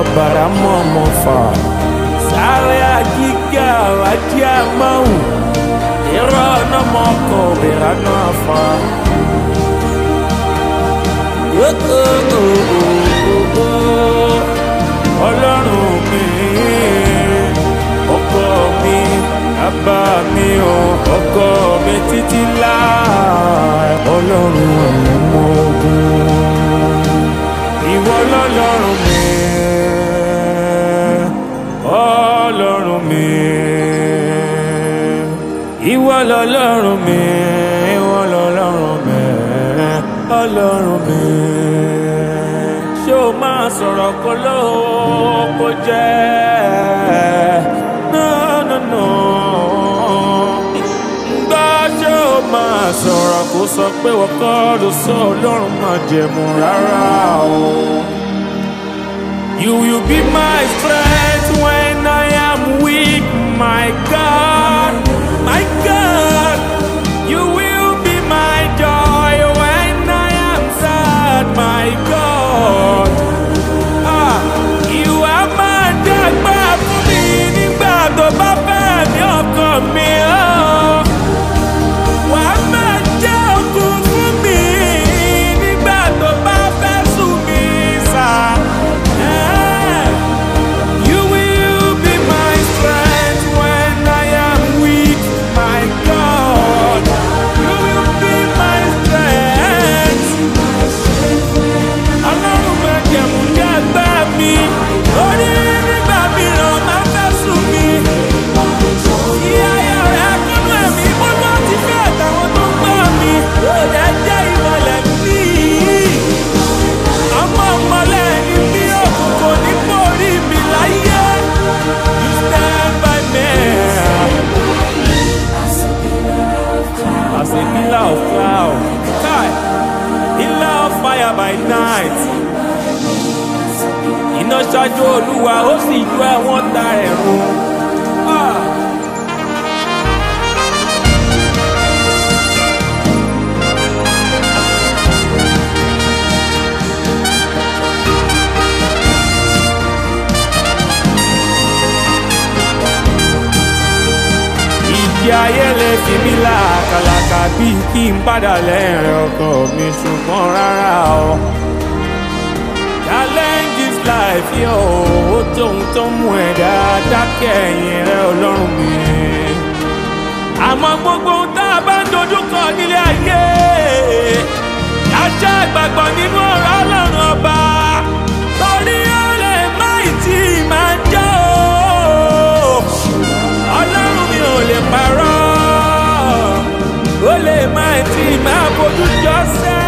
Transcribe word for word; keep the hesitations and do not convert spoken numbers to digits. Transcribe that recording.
baramomofa sare agiga wadia mau irana moko berana fa Ọlọ́run mi ọkọ mi bàbá mi o ọkọ mi títí láì Ọlọ́run àwọn ọmọ ogun ìwọ lọ́lọ́run mi Ọlọ́run mi ìwọ lọ́lọ́run mi ìwọ lọ́lọ́run mi Ọlọ́run mi ṣé o máa sọ̀rọ̀ kó lóò kó jẹ́ no no no gbọ́ ṣé o máa sọ̀rọ̀ kó sọ pé wọ́n kọ́ ló sọ Ọlọ́run máa jẹ̀mú rárá o. You will be my strength when I am weak, my God, my God. You will be my joy when I am sad, my God. Ah, you are my dagba fún mi nígbà tó bá fẹ́ ní ọkàn mi. Oh, wà á máa jẹ́ òkun fún mi nígbà tó bá fẹ́ sùn mí sá. You will be my strength when I am weak, my God. You will be my strength. Ọlọ́run máa jẹ̀mú ní àgbá mi. Orí nígbà mìíràn máa fẹ́ sùn mí. Ìyá ayá rẹ̀ kúnnú ẹ̀mí bọ́lá ti fẹ́ àtàwọn tó ń gbọ́ mi. Òde jẹ́ ìmọ̀lẹ̀ mi. Ọmọ ọmọlẹ̀ ni mí òkùnkùn ní mórí mi láyé. You stand by me. As a pillar of cloud. Kai. Pillar of fire by night. Iná ṣáájú Olúwa ó sì ju ẹ̀wọ̀n ta ẹ̀rù. Ah. Ìjì ayé lè fi mí làkàlàkà bíi kí n padà lẹ́rìn ọkàn mi ṣùgbọ́n rárá o. Challenges life yóò ó tóun tó mú ẹ̀dá dákẹ́ ẹ̀yìn rẹ Ọlọ́run mi. Àmọ́ gbogbo tá a bá ń dojúkọ nílé ayé àṣà ìgbàgbọ́ nínú ọ̀rọ̀ Ọlọ́run ọba torí ó lè má ì tí ì máa jẹ́ o. Ọlọ́run mi ò lè parọ́ ó lè má ì tí ì máa fojú jọ sẹ́.